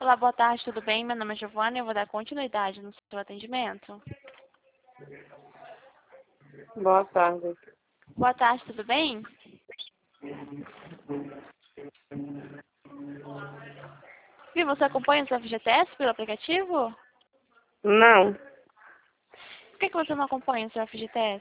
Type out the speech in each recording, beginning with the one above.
Olá, boa tarde, tudo bem? Meu nome é Giovana e eu vou dar continuidade no seu atendimento. Boa tarde. Boa tarde, tudo bem? Viu, você acompanha o seu FGTS pelo aplicativo? Não, Por que você não acompanha o seu FGTS?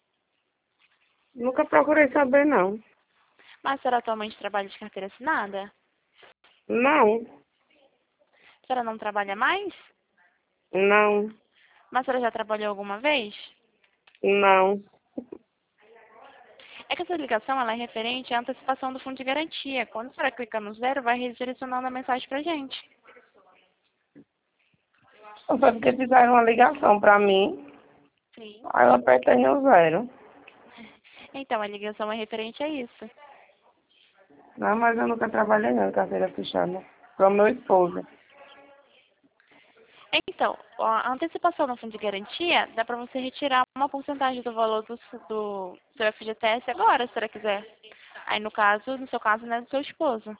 nunca procurei saber, não. Mas a senhora atualmente trabalha de carteira assinada? Não, A senhora não trabalha mais? não, Mas a senhora já trabalhou alguma vez? não. É que essa ligação ela é referente à antecipação do fundo de garantia. Quando a senhora clica no zero, vai redirecionando a mensagem pra gente. Só foi porque fizeram uma ligação pra mim, Sim. aí eu apertei no zero. Então, a ligação é referente a isso. Não, mas eu nunca trabalhei não, em carteira fechada. Pro meu esposo. Então, a antecipação no fundo de garantia dá para você retirar uma porcentagem do valor do seu FGTS agora, se você quiser. Aí, no seu caso, né, do seu esposo.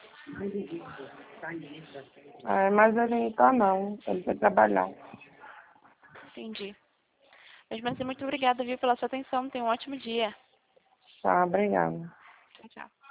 É, mas ele não tá não, ele foi trabalhar. Entendi. Mesmo assim, muito obrigada, viu, pela sua atenção. Tenha um ótimo dia. Tá, obrigada. Tchau, tchau.